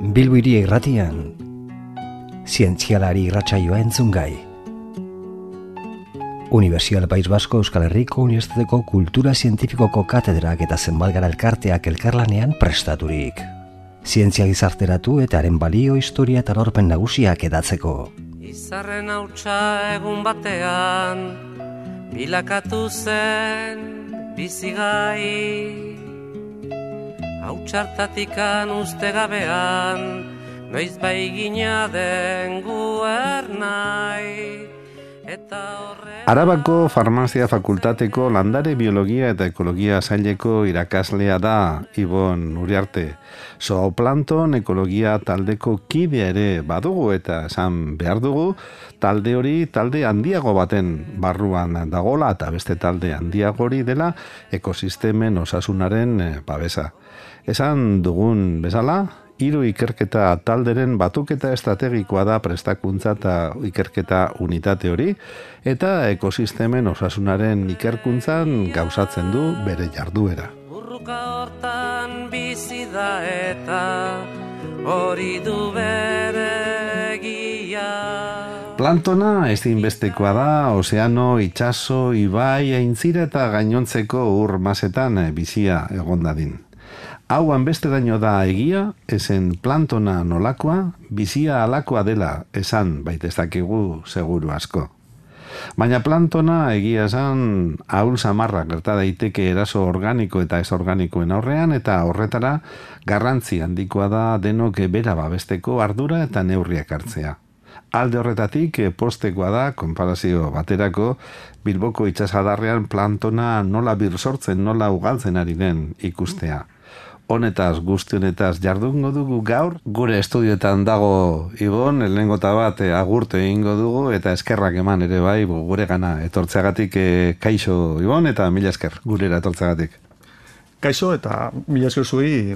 Bilbo Hiria Irratian, zientzialari irratsaioa entzungai. Unibertsial País Basko Euskal Herriko Unibertsitateko Kultura Zientifikoko katedrak eta zenbalgara elkarteak elkarlanean prestaturik. Zientzia gizarteratu eta haren balio, historia eta lorpen nagusiak edatzeko. Izarren hautsa egun batean, bilakatu zen bizigai. Hautsartatikan uste gabean, noiz bai gina den guernai. Arabako Farmazia Fakultateko Landare Biologia eta Ekologia saileko irakaslea da Ibon Uriarte. Zooplankton ekologia taldeko kidea ere badugu eta esan behar dugu, talde hori talde handiago baten barruan dagola eta beste talde handiagori dela ekosistemen osasunaren babesa. Esan dugun bezala, 3 ikerketa talderen batuketa estrategikoa da prestakuntza eta ikerketa unitate hori, eta ekosistemen osasunaren ikerkuntzan gauzatzen du bere jarduera. Burruka hortan bizi da eta hori du bere egia. Planktona ezinbestekoa da ozeano, itsaso, ibai, aintzira eta gainontzeko ur masetan bizia egon dadin. Hauan beste daño da egia, esen planktona nolakoa, bizia alakoa dela esan baitezakegu seguru asko. Baina planktona egia esan ahul samarra gerta daiteke eraso organiko eta ez organikoen aurrean, eta horretara garrantzi handikoa da denok bera babesteko ardura eta neurriak hartzea. Alde horretatik postekoa da, konparazio baterako, Bilboko itsasadarrean planktona nola birsortzen, nola ugaltzen ari den ikustea. Honetaz, guzti honetaz jardungo dugu gaur, gure estudioetan dago Ibon, lehenengo bat agurtu egingo dugu, eta eskerrak eman ere bai, gure gana etortzeagatik kaixo Ibon, eta mila esker gurera etortzeagatik. Kaixo eta mila esker zui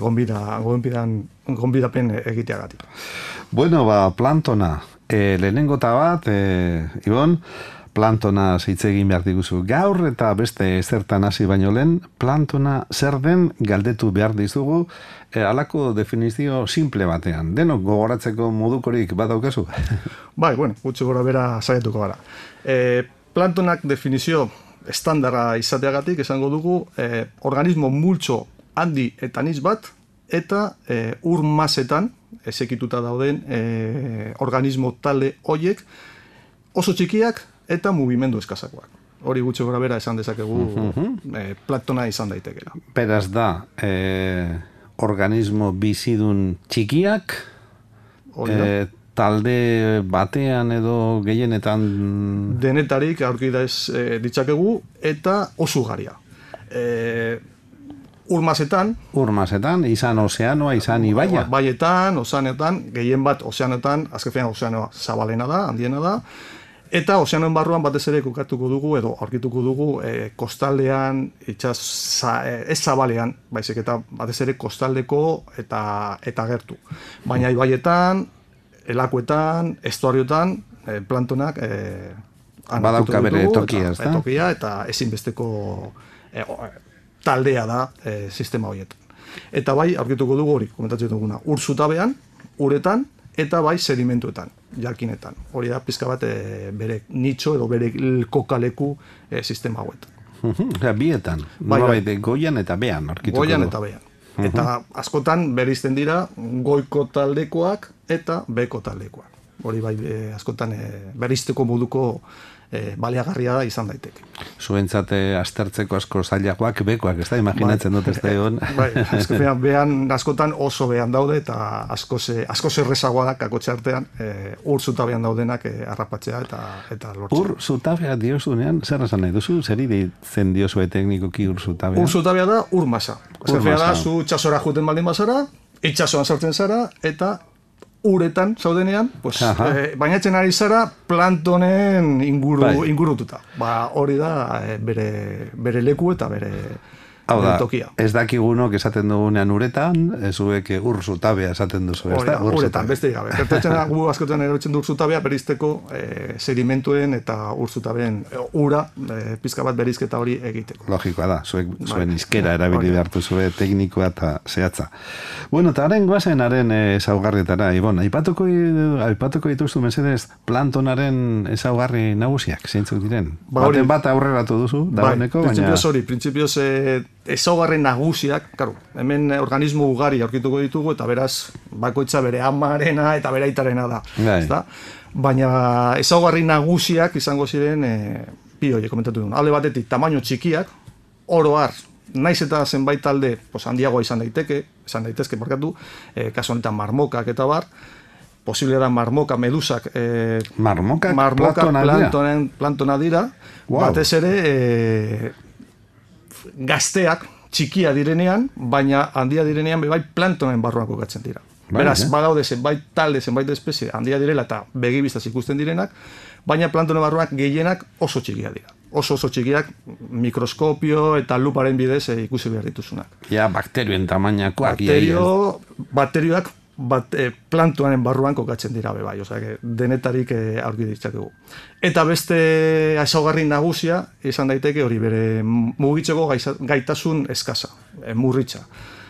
gonbidapen egiteagatik. Bueno, planktona, lehenengo bat, Ibon, planktona hitz egin behar diguzu gaur eta beste zertan hasi baino lehen, planktona zer den galdetu behar dizugu, halako definizio simple batean. Denok gogoratzeko modukorik badaukazu? Bai, gutxi gora bera saiatuko gara. Planktonak definizio estandara izateagatik esango dugu organismo multzo handi eta anitz bat eta ur masetan ezekituta dauden organismo talde hoiek oso txikiak eta mugimendu eskazakoak. Hori gutxi gora bera esan dezakegu planktona izan daitekela. Beraz da, organismo bizidun txikiak, talde batean edo gehienetan... Denetarik aurkida ez ditzakegu eta oso garia. Urmasetan, izan ozeanoa, izan ibaia. Baietan, ozeanetan, gehien bat ozeanetan, azkenean ozeanoa zabalena da, handiena da, eta ozeanoen barruan batez ere kokatuko dugu edo aurkituko dugu kostaldean, ez zabalean, baizik eta batez ere kostaldeko eta gertu. Baina ibaietan, elakuetan, estuariotan, planktonak badauka bere tokia, ezta? Tokia eta ezinbesteko taldea da sistema horietan. Eta bai, aurkituko dugu hori, komentatzen duguna, ur zutabean, uretan, eta bai sedimentuetan, jarkinetan. Hori da pizka bat bere nitxo edo bere kokaleku sistema hauetan. Bietan, nolabait goian eta behan. Goian eta behan. Eta askotan bereizten dira goiko taldekoak eta beko taldekoak. Hori bai askotan bereizteko moduko baliagarria da izan daiteke. Zuentzate aztertzeko asko zailagoak bekoak, ez da? Imaginatzen dut ez da egon. Bai, behan askotan oso behan daude eta asko zerrezagoa da kakotxe artean ur zutabean daudenak harrapatzea eta lortzea. Ur zutabea diozunean, zer esan nahi duzu? Zer zen diozue teknikoki ur zutabea? Ur zutabea da ur masa. Da, zu txasora juten baldin bazara, itxasoan sartzen zara eta uretan zaudenean, bainatzen ari zara planktonen ingurututa. Hori da bere leku eta Hau da, tokia. ez dakigunok esaten dugunean uretan, zuek ur zutabea esaten duzu, ez da? Uretan, beste gabe. Gertatzen da, gu askotan erabiltzen du ur zutabea berizteko sedimentuen eta ur zutabeen ura, pizka bat berizketa hori egiteko. Logikoa da, zuen izkera erabili behartu zue teknikoa eta zehatza. Bueno, eta haren guazen haren ezaugarrietara, Ibon, aipatuko dituzu mesedez plantonaren ezaugarri nagusiak, zeintzuk diren? Baten bat aurreratu duzu, dagoeneko, baina... Printzipioz ezaugarri nagusiak, claro, hemen organismo ugari aurkituko ditugu eta beraz bakoitza bere amarena eta bere aitarena da, ezta? Baina ezaugarri nagusiak izango ziren bi horiek komentatu duen. Alde batetik tamaino txikiak, oro har, naiz eta zenbait talde handiagoa izan daitezke, kasu honetan marmokak eta bar, posible da marmoka, medusak, marmoka plantona dira, batez ere gazteak txikia direnean, baina handia direnean bai plantonen barruan kokatzen dira. Beraz, badaude zenbait talde, zenbait espezie handia direla eta begibiztaz ikusten direnak, baina plantonen barruak gehienak oso txikia dira. Oso txikiak, mikroskopio eta luparen bidez ikusi behar dituzunak. Ja, bakterioen tamainakoak. Bakterioak plantoanen barruan kokatzen dira bai, osea, denetarik aurki ditzakegu. Eta beste ezaugarri nagusia izan daiteke hori bere mugitzeko gaitasun eskasa, murritza.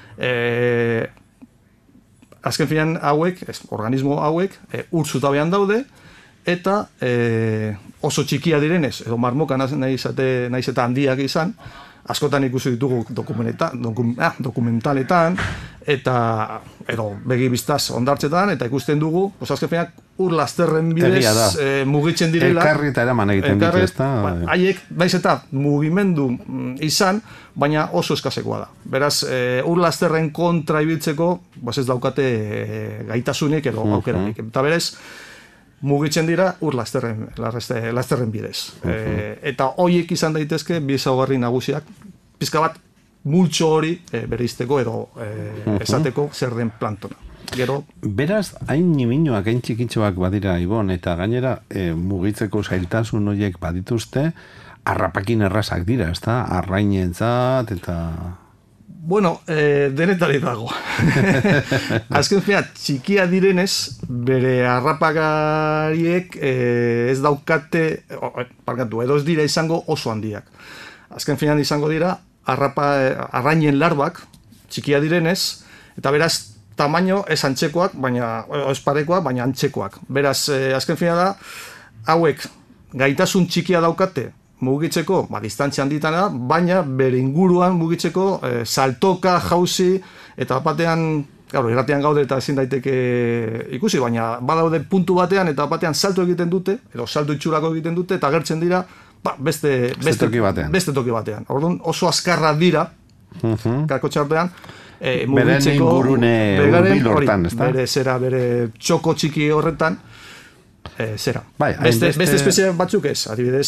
Azken finean hauek, organismo hauek, ur zutabean daude, eta oso txikia direnez, edo marmoka naiz eta handiak izan, askotan ikusi ditugu dokumentaletan, eta edo begibiztaz ondartzetan, eta ikusten dugu, azken finak ur lasterren bidez mugitzen direla. Elkarri eta eraman egiten ditu, ez da? Haiek, naiz eta mugimendu izan, baina oso eskasekoa da. Beraz, ur lasterren kontra ibiltzeko, ez daukate gaitasunik edo aukerarik. Eta berez, mugitzen dira ur lasterren bidez. Eta horiek izan daitezke bi ezaugarri nagusiak, pizka bat multxo hori bereizteko edo esateko zer den plantona. Gero... Beraz, hain niminoak, hain txikitxoak badira, Ibon, eta gainera mugitzeko zailtasun horiek badituzte, harrapakin errazak dira, ez da? Arrainentzat eta... Bueno, denetari dago. Azken fina, txikia direnez, bere harrapakariek ez daukate, edo ez dira izango oso handiak. Azken finan izango dira, arrainen larbak, txikia direnez, eta beraz, tamaino ez antzekoak, ez parekoak, baina antzekoak. Beraz, azken fina da, hauek gaitasun txikia daukate, mugitzeko, distantzia handitana, baina bere inguruan mugitzeko saltoka, jauzi, eta batean, irratean gaude eta ezin daiteke ikusi, baina badaude puntu batean eta batean salto egiten dute, edo salto itxurako egiten dute, eta agertzen dira beste toki batean. Orduan oso azkarra dira, kakotxartean, beren ingurune hurbil hortan, ez da? Bere txoko txiki horretan, zera. Beste espezie batzuk ez, adibidez,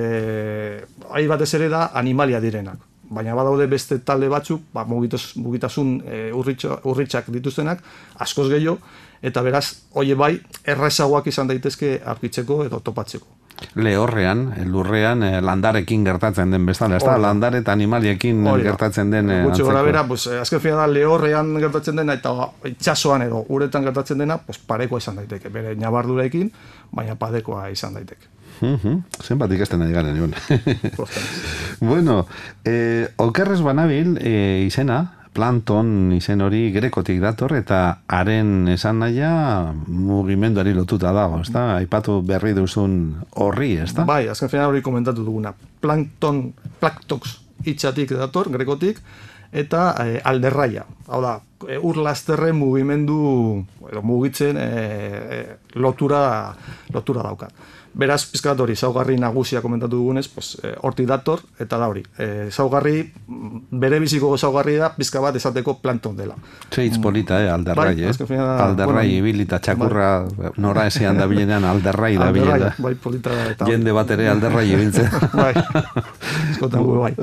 ahi batez ere da animalia direnak. Baina badaude beste talde batzuk, mugitasun urritxak dituztenak, askoz gehiago, eta beraz, hoie bai, errazagoak izan daitezke aurkitzeko edo topatzeko. Lehorrean, lurrean, landarekin gertatzen den bezala, ez da? Landare eta animaliekin gertatzen den antzeko. Gutxi gora bera, azken fina da, lehorrean gertatzen dena eta itxasoan edo uretan gertatzen dena, parekoa izan daiteke, bere nabardurekin, baina padekoa izan daiteke. Zenbat ikasten nahi garen, Ion. Bueno, okerrez banabil izena, Planton izen hori grekotik dator eta haren esan nahia mugimenduari lotuta dago, ez da? Aipatu berri duzun horri, ez da? Bai, azken final hori komentatu duguna. Plaktox hitzatik dator, grekotik, eta alderraia. Hau da, ur lasterren mugimendu, edo mugitzen lotura daukat. Beraz, pizkat hori, zaugarri nagusia komentatu dugunez, hortik dator, eta da hori. Zaugarri, bere biziko zaugarri da, pizka bat esateko planton dela. Zeitz polita, alderrai, alderrai ibilita, txakurra nora esean da bilenean, alderrai da bilenean. Bai, polita da. Jende bat ere alderrai ibiltzen. Bai, eskotan gu bai.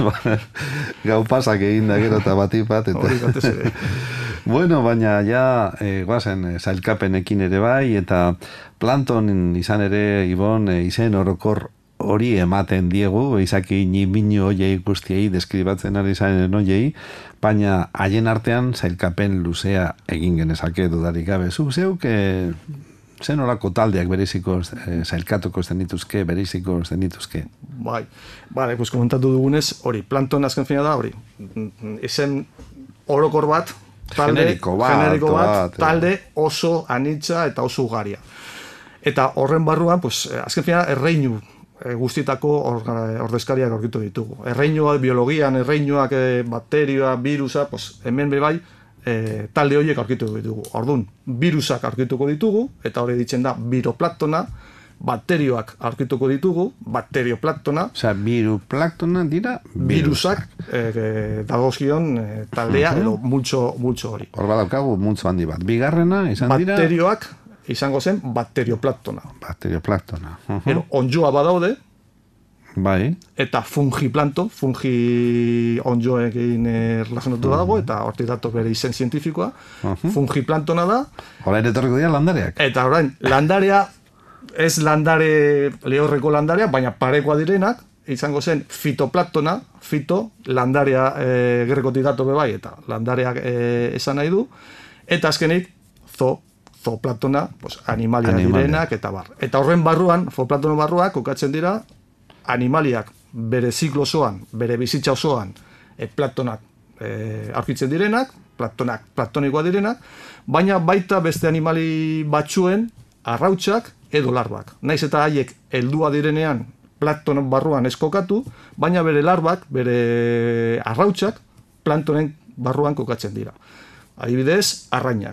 Gau pasak egin da gero eta batipat. Hori batez ere. Bueno, baina ja guazen zailkapenekin ere bai, eta Planton izan ere, Ibon, izen orokor hori ematen diegu, izaki nimino hoiei guztiei deskribatzen ari zaren hoiei, baina haien artean zailkapen luzea egin genezake dudarik gabe. Zuk zeuk, zen horako taldeak bereziko zailkatuko zenituzke, bereziko zenituzke? Bai, pues komentatu dugunez, hori, Plankton azken fina da, hori, izen orokor bat, generiko bat, talde oso anitza eta oso ugaria. Eta horren barruan, pues, azken fina, erreinu guztitako ordezkariak aurkitu ditugu. Erreinua, biologian, erreinuak, bakterioa, virusa, pues, hemen bebai, talde horiek aurkitu ditugu. Orduan, virusak aurkituko ditugu, eta hori ditzen da, viroplaktona, bakterioak aurkituko ditugu, bakterioplaktona. Osea, viroplaktona dira virusak dagozkion taldea, edo multxo hori. Hor badaukagu multxo handi bat. Bigarrena, izan dira... Bakterioak izango zen bakterioplaktona. Bakterioplaktona. Ero, onjoa badaude, bai. Eta fungiplankton, fungi onjoekin relazionatu dago, eta hortik dato bere izen zientifikoa. Fungiplantona da. Orain etorriko dira landareak. Eta orain, landarea, ez landare, lehorreko landarea, baina parekoa direnak, izango zen fitoplaktona, fito, landarea grekotik dato bebai, eta landareak esan nahi du. Eta azkenik, zooplaktona, pues, animalia direnak, eta bar. Eta horren barruan, zooplantono barruak, kokatzen dira, animaliak bere ziklo osoan, bere bizitza osoan, planktonak aurkitzen direnak, planktonikoa direnak, baina baita beste animali batzuen arrautsak edo larbak. Naiz eta haiek heldua direnean plankton barruan eskokatu, baina bere larbak, bere arrautsak planktonen barruan kokatzen dira. Adibidez, arrainak.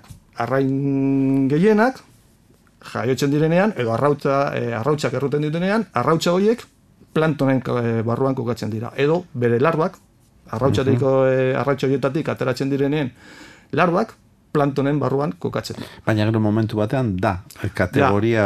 Arrain gehienak jaiotzen direnean, edo arrautsak erruten direnean, arrautsa horiek planktonen barruan kokatzen dira. Edo bere larbak, arrautsa horietatik ateratzen direnean, larbak planktonen barruan kokatzen dira. Baina gero momentu batean da, kategoria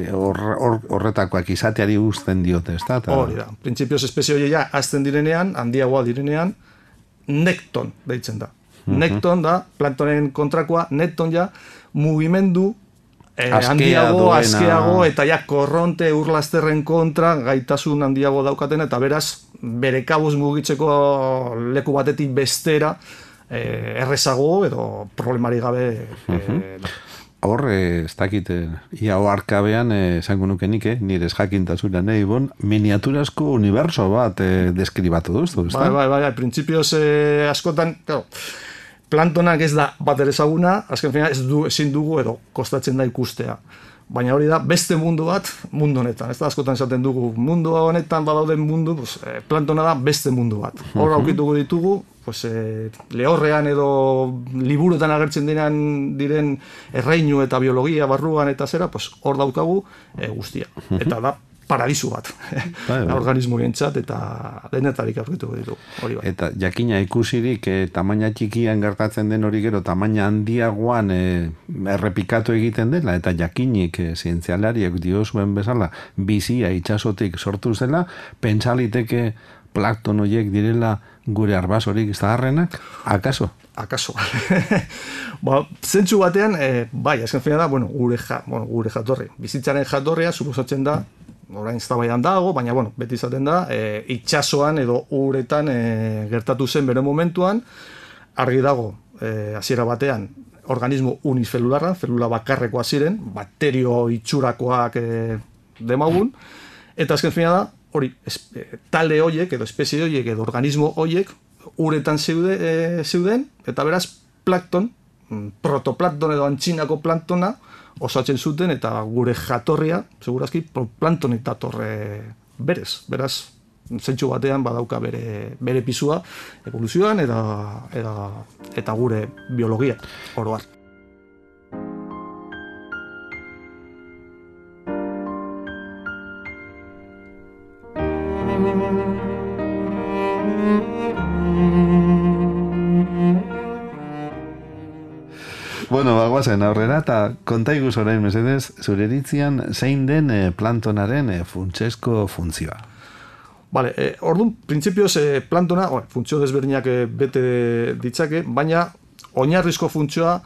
horretakoak izateari uzten diote, ez da? Hori da. Printzipioz espezie horiek azten direnean, handiagoa direnean, nekton deitzen da. Nekton da, planktonen kontrakoa, nekton ja, mugimendu handiago, askeago, eta ja, korronte urlazterren kontra, gaitasun handiago daukaten, eta beraz, bere kabuz mugitzeko leku batetik bestera, errezago, edo problemari gabe. Hor, ez dakit, ia oarkabean, esango nuke nik, nire jakintasuna nahi bon, miniaturazko uniberso bat deskribatu duztu, ez da? Bai, printzipioz askotan, claro, planktonak ez da bat ere ezaguna, azken fina ezin dugu edo kostatzen da ikustea. Baina hori da beste mundu bat, mundu honetan. Ez da askotan esaten dugu, mundu honetan badauden mundu, pues, planktona da beste mundu bat. Hor aukituko ditugu, pues, lehorrean edo liburuetan agertzen diren erreinu eta biologia barruan eta zera, pues, hor daukagu guztia. Eta da paradisu bat, organismo gentzat, eta denetarik aurkituko ditu. Hori bat. Eta jakina ikusirik tamaina txikian gertatzen den hori gero, tamaina handiagoan errepikatu egiten dela, eta jakinik zientzialariak diozuen bezala, bizia itxasotik sortu zela, pentsaliteke plankton horiek direla gure arbasorik zaharrenak, akaso? Akaso. Zentzu batean, bai, azken fina da, gure jatorri. Bizitzaren jatorria, suposatzen da, orain eztabaidan dago, baina beti izaten da, itsasoan edo uretan gertatu zen bere momentuan, argi dago, hasiera batean, organismo unicelularra, zelula bakarrekoa ziren, bakterio itxurakoak demagun, eta azken fina da, hori, talde horiek, edo espezie horiek, edo organismo horiek, uretan zeuden, eta beraz, plankton, protoplankton edo antzinako planktona, osatzen zuten, eta gure jatorria, segurazki, planktonik datorre berez. Beraz, zentsu batean badauka bere pisua evoluzioan eta gure biologia oro har. Bueno, bagoazen aurrera, eta kontaiguz orain mesedez, zure iritzian zein den planktonaren funtsezko funtzioa? Vale, orduan, printzipioz planktona, funtzio desberdinak bete ditzake, baina oinarrizko funtzioa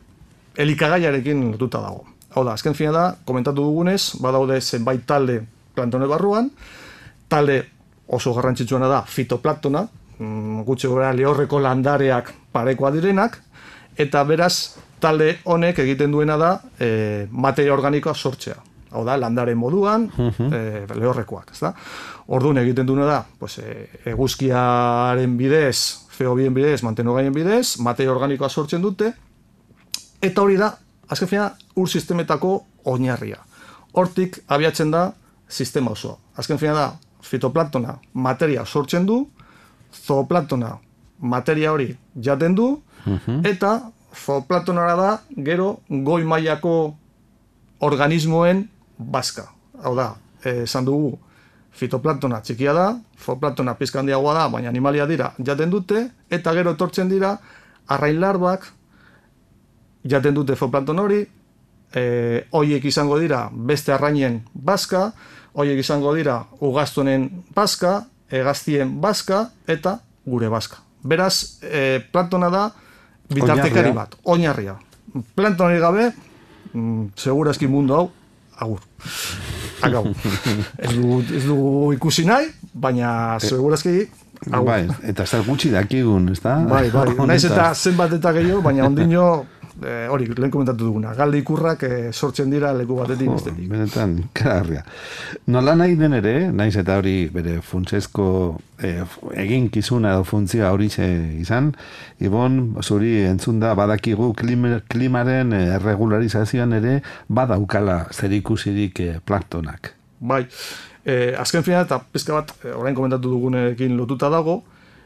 elikagaiarekin lotuta dago. Hau da, azken fina da, komentatu dugunez, badaude zenbait talde plantone barruan, talde oso garrantzitsuena da fitoplankton, gutxi gora lehorreko landareak parekoa direnak, eta beraz talde honek egiten duena da materia organikoa sortzea. Hau da, landare moduan, lehorrekoak, ezta? Orduan egiten duena da, pues, eguzkiaren bidez, feobien bidez, mantenogaien bidez, materia organikoa sortzen dute, eta hori da, azken fina, ur sistemetako oinarria. Hortik abiatzen da sistema osoa. Azken fina da, fitoplanktona materia sortzen du, zooplanktona materia hori jaten du, eta zooplanktonara da, gero goi mailako organismoen bazka. Hau da, esan dugu, fitoplanktona txikia da, zooplanktona pizka handiagoa da, baina animalia dira jaten dute, eta gero etortzen dira arrain larbak jaten dute zooplankton hori, hoiek izango dira beste arrainen bazka, hoiek izango dira ugaztunen bazka, hegaztien bazka eta gure bazka. Beraz, planktona da bitartekari bat, oinarria. Planktonari gabe, segurazki mundu hau, agur. Akau. Ez du ikusi nahi, baina segurazki agur. Bai, eta zer gutxi dakigun, ez da? Bai, naiz eta zenbat eta gehiago, baina ondino hori, lehen komentatu duguna, galde ikurrak sortzen dira leku batetik bestetik. Benetan, kararria. Nola nahi den ere, naiz eta hori bere funtsezko eginkizuna edo funtzioa hori izan, Ibon, zuri entzun da, badakigu klimaren regularizazioan ere badaukala zerikusirik planktonak. Bai, azken fina eta pizka bat, orain komentatu dugunekin lotuta dago,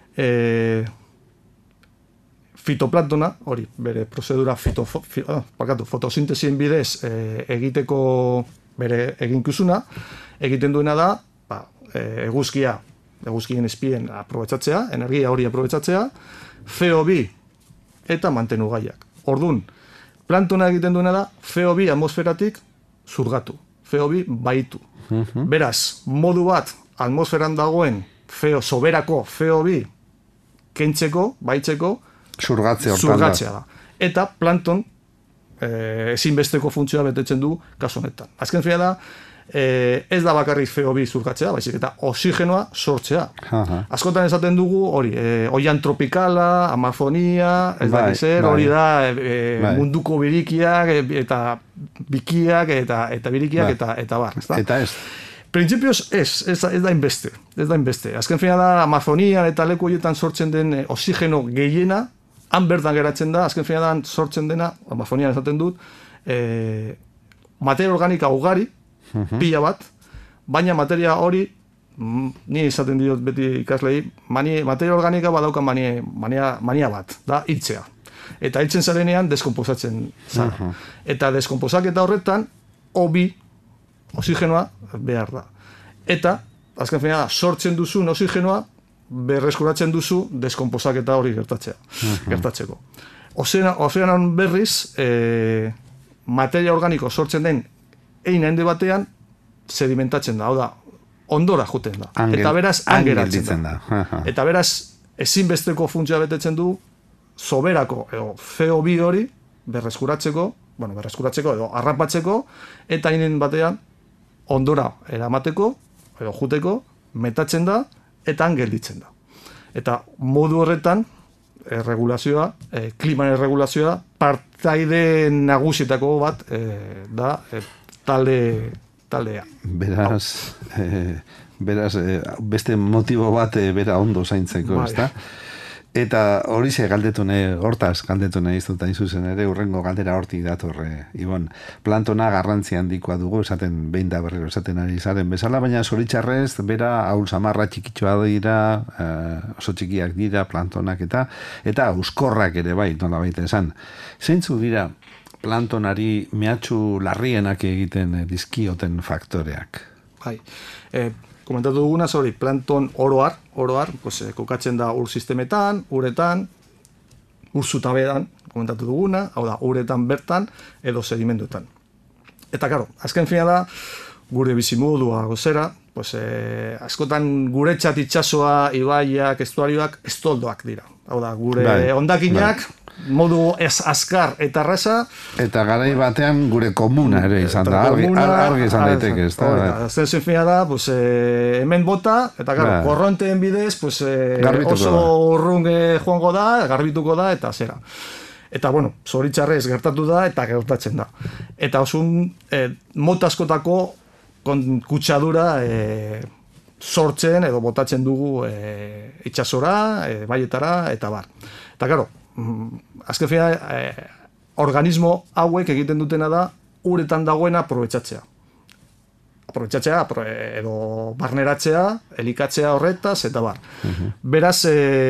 fitoplanktona, hori, bere prozedura fotosintesien bidez egiteko bere eginkizuna, egiten duena da, eguzkien espien aprobetxatzea, energia hori aprobetxatzea, CO2 eta mantenugaiak. Orduan, planktona egiten duena da, CO2 atmosferatik zurgatu, CO2 baitu. Beraz, modu bat, atmosferan dagoen soberako CO2 kentzeko, baitzeko, zurgatzea da. Eta plankton ezinbesteko funtzioa betetzen du kasu honetan. Azken fina da, ez da bakarrik CO2 zurgatzea, baizik eta oxigenoa sortzea. Askotan esaten dugu, hori, oian tropikala, Amazonia, ez da zer, hori da munduko birikiak, eta bikiak, eta birikiak, eta bar. Eta ez. Printzipioz ez da inbeste. Azken fina da, Amazonian eta leku horietan sortzen den oxigeno gehiena, han bertan geratzen da, azken finean sortzen dena, Amazonian esaten dut, materia organika ugari, pila bat, baina materia hori, ni esaten diot beti ikaslei, materia organika badauka mania bat, da hiltzea. Eta hiltzen zarenean deskomposatzen zara. Eta deskomposaketa horretan, oxigenoa behar da. Eta, azken finean, sortzen duzun oxigenoa, berreskuratzen duzu deskomposaketa hori gertatzeko. Ozeanan berriz, materia organiko sortzen den handi batean sedimentatzen da, hau da, ondora juten da. Eta beraz, angeratzen da. Eta beraz, ezinbesteko funtzioa betetzen du, soberako, CO2 hori, berreskuratzeko edo harrapatzeko, eta hainen batean, ondora eramateko, edo juteko, metatzen da, eta gelditzen da. Eta modu horretan, regulazioa, klimaren regulazioa, partaide nagusietako bat da taldea. Beraz, beste motibo bat bera ondo zaintzeko, ez da? Eta hori hortaz galdetu nahi iztuta izuzen ere, urrengo galdera hortik datorre, Ibon. Planktona garrantzi handikoa dugu, esaten behin da berriro esaten ari zaren bezala, baina zoritxarrez, bera haul samarra txikitxoa dira, oso txikiak dira, planktonak eta euskorrak ere bai, nola baita esan. Zeintzu dira planktonari mehatxu larrienak egiten dizkioten faktoreak? Bai, komentatu duguna, plankton oroar, kokatzen da ur sistemetan, uretan, ur zutabean, komentatu duguna, hau da, uretan bertan, edo sedimenduetan. Eta, karo, azken fina da, gure bizimodua gozera, askotan guretzat itsasoa, ibaiak, estuarioak, estoldoak dira. Hau da, gure ondakinak, modu azkar eta erraza. Eta garai batean gure komuna ere izan da, argi izan daiteke, ez da? Azken zinfina da, hemen bota, eta korronteen bidez, oso urrun joango da, garbituko da, eta zera. Eta, bueno, zoritxarrez gertatu da, eta gertatzen da. Eta osun, mota askotako kutsadura sortzen edo botatzen dugu itsasora, baietara, eta bar. Eta, karo, azken fina, organismo hauek egiten dutena da, uretan dagoena aprobetxatzea. Edo barneratzea, elikatzea horretaz, eta bar. Beraz,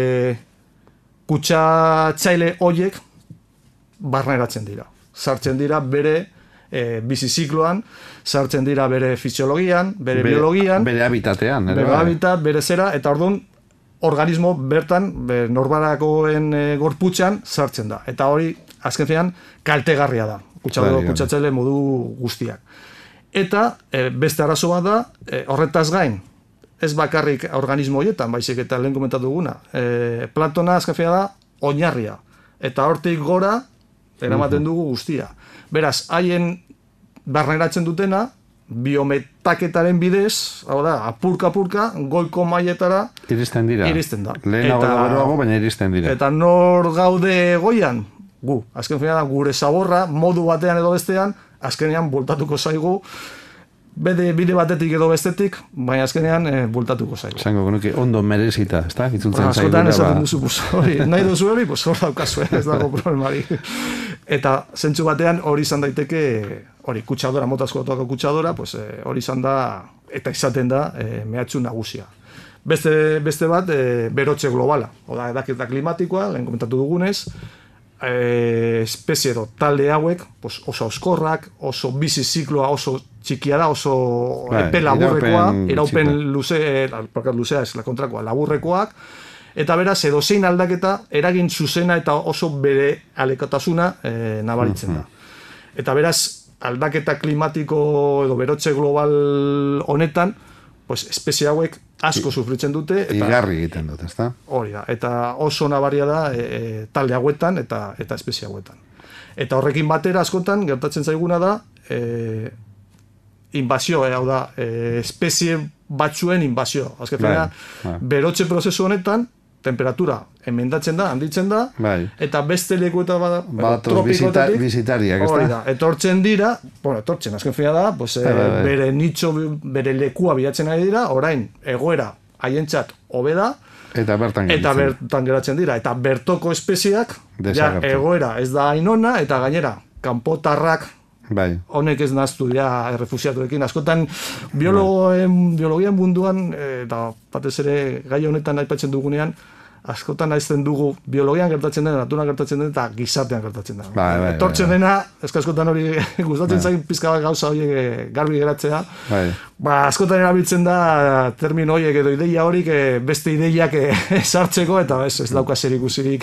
kutsatzaile horiek barneratzen dira. Sartzen dira bere bizizikloan, sartzen dira bere fisiologian, bere biologian, bere habitatean, bere zera, eta orduan organismo bertan, norbarakoen gorputxan sartzen da. Eta hori, azken finean, kaltegarria da, kutsatzaile modu guztiak. Eta beste arazo bat da, horretaz gain, ez bakarrik organismo horietan, baizik eta lehen komentatu duguna. Plantona azken finean da, oinarria. Eta hortik gora, eramaten dugu guztia. Beraz, haien barneratzen dutena, biometaketaren bidez, hau da, apurka, goiko mailetara iristen da. Lehenago da beroago, baina iristen dira. Eta nor gaude goian? Gu. Azken finean, gure zaborra, modu batean edo bestean, azkenean bultatuko zaigu, bide batetik edo bestetik, baina azkenean bultatuko zaigu. Zango, konuki, ondo merezita, ez da? Itzultzen zaigu. Askotan esaten duzu, nahi duzu hori, hor daukazu, ez dago problemari. Eta zentzu batean hori izan daiteke, hori kutsadora, motazkoatako kutsadora, hori izan da, eta izaten da, mehatxu nagusia. Beste bat, berotze globala, oda edaketa klimatikoa, lehen komentatu dugunez, espezie edo talde hauek oso oskorrak, oso bizi zikloa oso txikia da, oso epe laburrekoa, iraupen luzea ez la kontrakoa, laburrekoak, eta beraz edozein aldaketa eragin zuzena eta oso bere alekotasuna nabaritzen da. Eta beraz aldaketa klimatiko edo berotze global honetan, espezie hauek asko sufritzen dute. Igarri egiten dute, ezta? Hori da, eta oso nabaria da talde hauetan eta espezie hauetan. Eta horrekin batera askotan gertatzen zaiguna da inbazio, hau da, espezie batzuen inbazio. Azken berotze prozesu honetan, temperatura emendatzen da, handitzen da, eta beste lekuetan tropikoetatik bizitariak, hori da, etortzen dira, etortzen, azken fina da, bere nitxo, bere lekua bilatzen ari dira, orain, egoera haientzat hobe da, eta bertan geratzen dira, eta bertoko espeziak, egoera ez da hainona, eta gainera, kanpotarrak, honek ez naztu dira errefusiatuekin. Askotan, biologian munduan, eta batez ere gai honetan aipatzen dugunean, askotan aizten dugu biologian gertatzen dena, naturan gertatzen dena, eta gizartean gertatzen dena. Etortzen dena, askotan hori gustatzen zain pizka bat gauza horiek garbi geratzea, askotan erabiltzen da termino horiek edo ideia horik beste ideiak sartzeko, eta ez dauka zerikusirik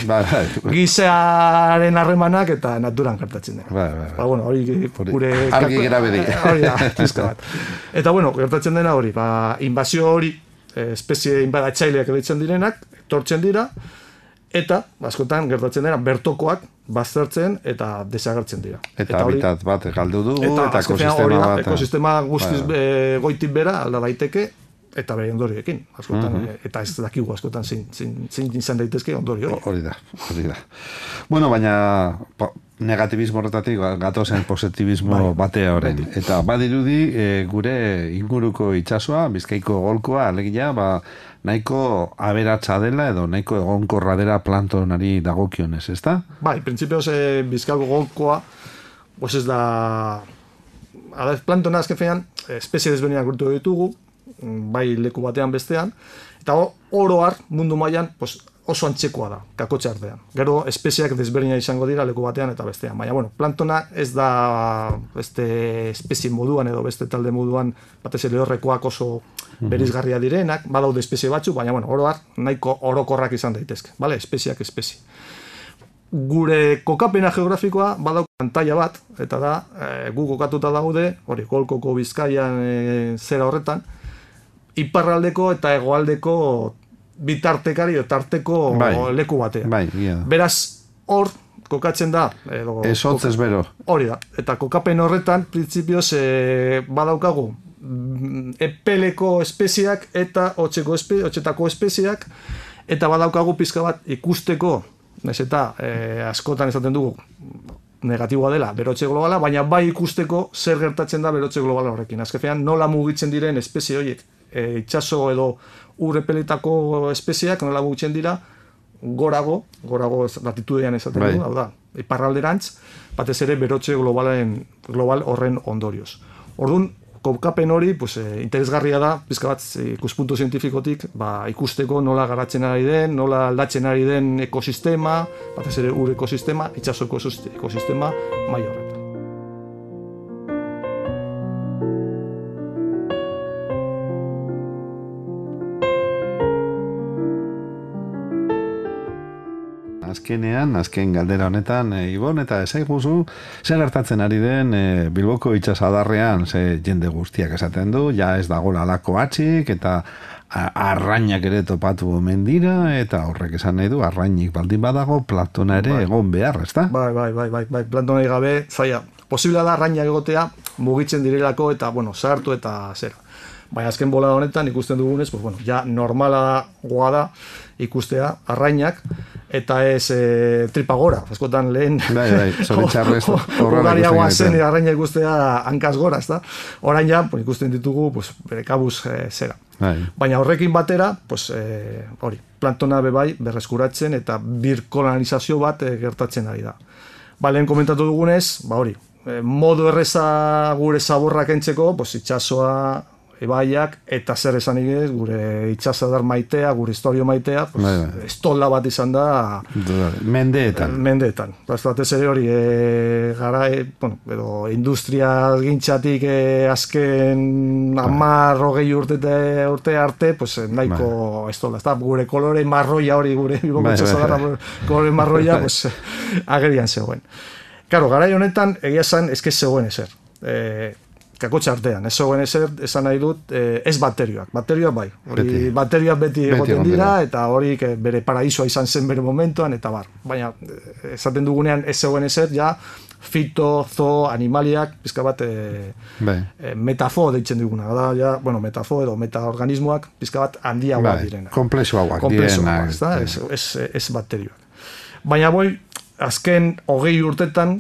gizaren harremanak eta naturan gertatzen dena. Hori gure... Argi gera bedi. Hori da, pizka bat. Eta gertatzen dena hori, inbazio hori, espezie inbadatxaileak editzen direnak, tortzen dira, eta askotan gertatzen dira bertokoak baztertzen eta desagertzen dira. Eta habitat bat galdu dugu, eta ekosistema bat. Ekosistema guztiz goitik bera alda daiteke, eta bere ondorioekin. Eta ez dakigu askotan zein izan daitezke ondorio hori. Hori da. Bueno, baina negativismo horretatik gatozen positivismo batea horren. Eta badirudi gure inguruko itsasoa, Bizkaiko golkoa, alegia, nahiko aberatsa dela edo nahiko egonkorra dela plantonari dagokionez, ezta? Bai, printzipioz Bizkaiko golkoa, ez da... Plantona azken fean, espezie desberdinak gurtu ditugu, bai leku batean bestean, eta oroar mundu mailan oso antzekoa da, kakotxe artean. Gero espeziak desberdina izango dira leku batean eta bestean. Baina, plantona ez da espezie moduan edo beste talde moduan batez lehorrekoak oso berizgarria direnak, badaude espezie batzu, baina, oroar nahiko orokorrak izan daitezke, espeziak espezie. Gure kokapena geografikoa badauk pantaila bat, eta da, gu kokatuta daude, hori, Golkoko Bizkaian zera horretan, iparraldeko eta hegoaldeko bitartekari tarteko leku batean. Beraz, hor, kokatzen da, edo... Esotz bero. Hori da, eta kokapen horretan, printzipioz, badaukagu, epeleko espeziak eta hotxetako espeziak, eta badaukagu pizka bat ikusteko, naiz eta askotan esaten dugu, negatiboa dela, berotze globala, baina bai ikusteko zer gertatzen da berotze globala horrekin. Azkenean nola mugitzen diren espezie horiek, itsaso edo urrepeletako espeziak nola mugitzen dira, gorago latitudean esaten dugu, hau da, iparralderantz, batez ere berotze global horren ondorioz. Orduan, kokapen hori, interesgarria da, pizka bat ikuspuntu zientifikotik, ikusteko nola garatzen ari den, nola aldatzen ari den ekosistema, batez ere ur ekosistema, itsaso ekosistema, maila horretan. Azken galdera honetan, Ibon, eta ezaiguzu, zer gertatzen ari den Bilboko itsasadarrean, ze jende guztiak esaten du, ja ez dagoela halako atxik, eta arrainak ere topatu omen dira, eta horrek esan nahi du, arrainik baldin badago, planktona ere egon behar, ezta? Bai, planktonai gabe, zaila, posiblea da arrainak egotea, mugitzen direlako, eta, sartu eta zera. Baina azken bolada honetan ikusten dugunez, ja normala goa da ikustea arrainak, eta ez tripagora, askotan lehen zoritxarrez horaria guazen arraina ikustea hankaz gora, ezta? Orain ja, ikusten ditugu bere kabuz zera. Baina horrekin batera, hori, planktona bebai berreskuratzen eta birkolonizazio bat gertatzen ari da. Lehen komentatu dugunez, hori, modu erreza gure zaborrak entzeko, itsasoa, ebaiak, eta zer esan igez, gure itsasadar maitea, gure historio maitea, estolda bat izan da... Mendeetan. Batez ere hori, edo industria gintxatik azken 10-20 urte arte, nahiko estolda. Gure kolore marroia hori, gure itsasadarra kolore marroia, agerian zegoen. Karo, garai honetan, egia esan, ez zegoen ezer. Kakotxa artean, ez zegoen esan nahi dut, ez baterioak bai. Baterioak beti egoten dira, eta hori bere paraisoa izan zen bere momentuan, eta bar. Baina, esaten dugunean ez zegoen ezer, ja, fito, zoo, animaliak, pizka bat, metafo deitzen duguna. Metafo edo metaorganismoak, pizka bat handiagoak direnak. Komplexuagoak direnak. Ez baterioak. Baina azken 20 urtetan,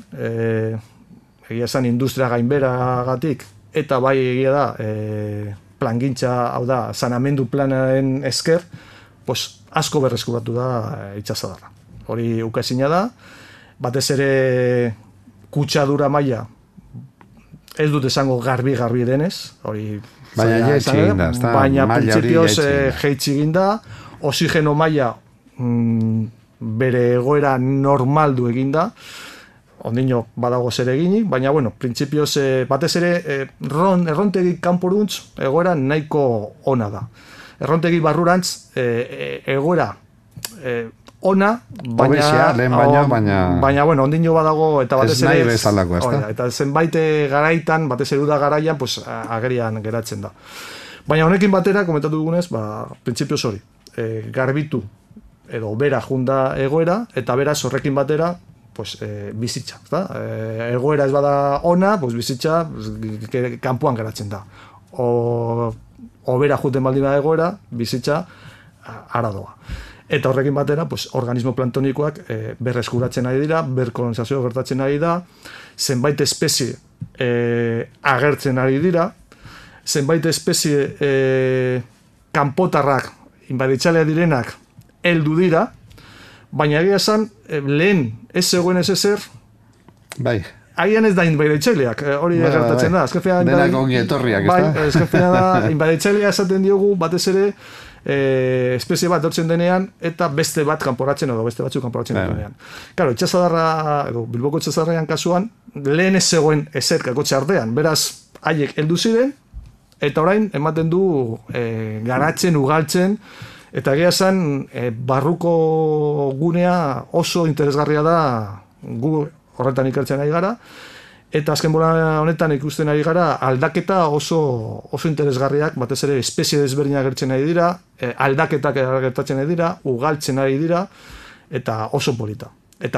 egia esan industria gainberagatik, eta bai egia da, plangintza, hau da, sanamendu planaren esker, asko berreskuratu da itsasadarra. Hori ukaezina da, batez ere kutsadura maila, ez dut esango garbi denez, hori... Baina printzipioz jeitsi ginda, oxigeno maila bere egoera normaldu eginda, ondino badago zer eginik, baina, printzipioz, batez ere, errontegi kanporuntz egoera nahiko ona da. Errontegi barrurantz egoera ona, baina, ondino badago, eta batez ere... Ez nahi bezalako, ez da? Eta zenbait garaitan, batez ere da garaian, agerian geratzen da. Baina honekin batera, komentatu dugunez, printzipioz hori, garbitu, edo bera junda egoera, eta beraz horrekin batera, bizitza. Egoera ez bada ona, bizitza kanpoan geratzen da. Obera juten baldin bada egoera, bizitza aradoa. Eta horrekin batera, organismo plantonikoak berreskuratzen ari dira, berkolonizazio gertatzen ari da, zenbait espezie agertzen ari dira, zenbait espezie kanpotarrak, inbaditzalea direnak, heldu dira, baina egia esan, lehen ez zegoen ez ezer, agian ez da inbaditzaileak, hori gertatzen da. Denak ongi etorriak, ez da? Eskafina da, inbaditzailea esaten diogu, batez ere, espezie bat dortzen denean, eta beste bat kanporatzen edo beste batzuk kanporatzen denean. Karo, itsasadarra, edo Bilboko itsasadarrean kasuan, lehen ez zegoen ezer kakotxe artean, beraz, haiek heldu ziren, eta orain ematen du garatzen, ugaltzen, eta egia esan, barruko gunea oso interesgarria da gu horretan ikertzen ari gara, eta azken bola honetan ikusten ari gara aldaketa oso interesgarriak, batez ere espezie desberdinak gertzen ari dira, aldaketak gertatzen ari dira, ugaltzen ari dira, eta oso polita. Eta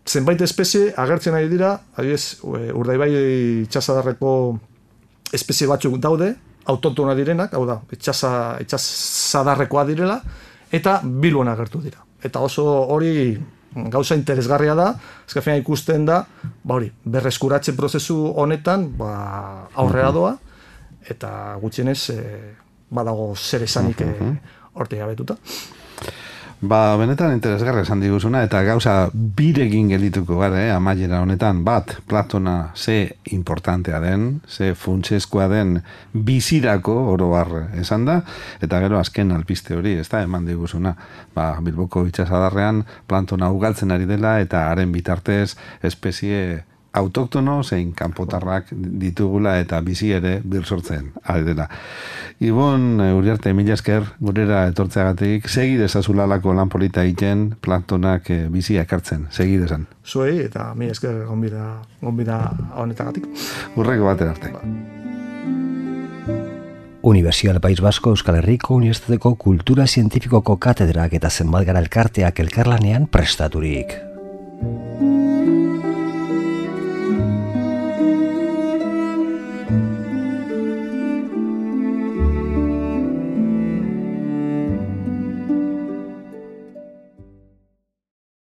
zenbait espezie agertzen ari dira, adibidez, Urdaibai itxasadarreko espezie batzuk daude, autoktona direnak, hau da, itxasadarrekoa direla, eta Bilbon agertu dira. Eta oso hori gauza interesgarria da, azkenean ikusten da, berreskuratze prozesu honetan aurrera doa, eta gutxienez badago zer esanik hortik abetuta. Benetan interesgarra esan diguzuna, eta gauza birekin gelituko gara, amaiera honetan, Platona ze importantea den, ze funtsezkoa den bizirako oro har esan da, eta gero azken alpiste hori, ez da, eman diguzuna, Bilboko itxasadarrean Platona ugaltzen ari dela, eta haren bitartez espezie autoktono zein kanpotarrak ditugula eta bizi ere birsortzen ari dela. Ibon Uriarte, mila esker gurera etortzeagatik, segi dezazulalako lan polita egiten Platonak bizia ekartzen, segi dezan. Zuei eta mila esker gonbida honetagatik. Urreko batera arte. Universidad País Vasco Euskal Herriko Unibertsitateko Kultura Zientifikoko katedrak eta zenbat gara elkarteak elkarlanean prestaturik.